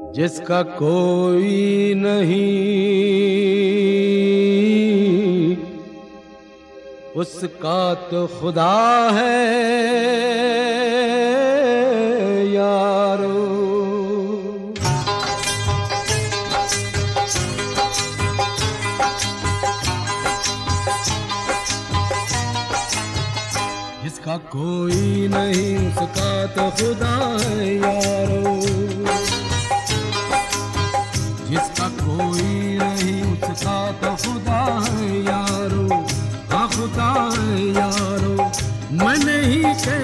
जिसका कोई नहीं उसका तो खुदा है यारो। जिसका कोई नहीं उसका तो खुदा है यारो। जिसका कोई नहीं उसका तो खुदा है यारो। हाँ खुदा है यारो। मैं नहीं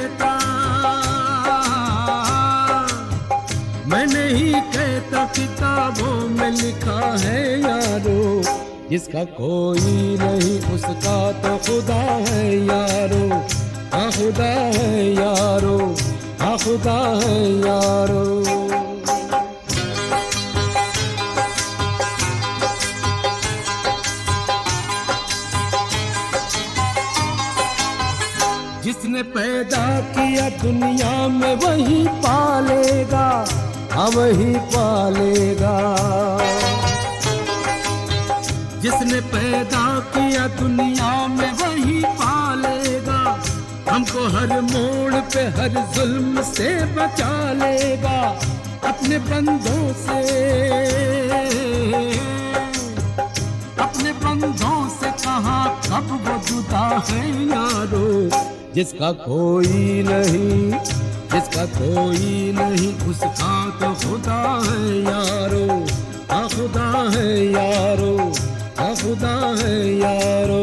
कहता किताबों में लिखा है यारो। जिसका कोई नहीं उसका तो खुदा है यारो। हाँ खुदा है यारो। हाँ खुदा है यारो। जिसने पैदा किया दुनिया में वही पालेगा। हाँ वही पालेगा। जिसने पैदा किया दुनिया में वही पालेगा। हमको हर मोड़ पे हर जुल्म से बचा लेगा। अपने बंदों से कहाँ कब वो जुदा है यारो। जिसका कोई नहीं उसका तो खुदा है यारो। हाँ खुदा है यारो। हाँ खुदा है यारो।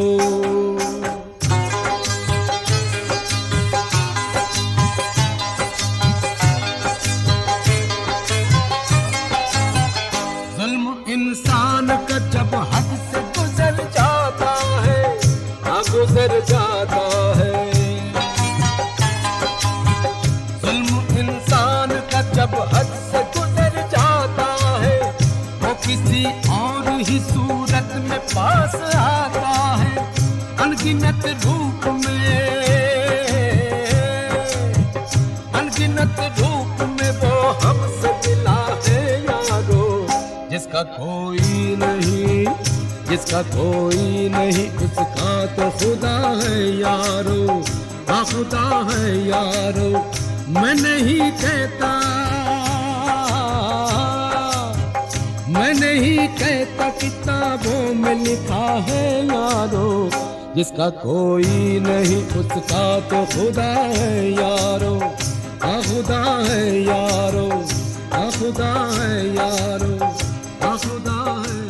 जुल्म इंसान का जब हद से गुजर जाता है। हाँ गुजर जाता है। जब हद से गुजर जाता है वो किसी और ही सूरत में पास आता है। अनगिनत रूप में वो हमसे मिला है यारो। जिसका कोई नहीं उसका तो खुदा है यारो। हाँ खुदा है यारो। मैं नहीं कहता किताबों में लिखा है यारो। जिसका कोई नहीं उसका तो खुदा है यारो। हाँ खुदा है यारो। हाँ खुदा है यारो। हाँ खुदा है।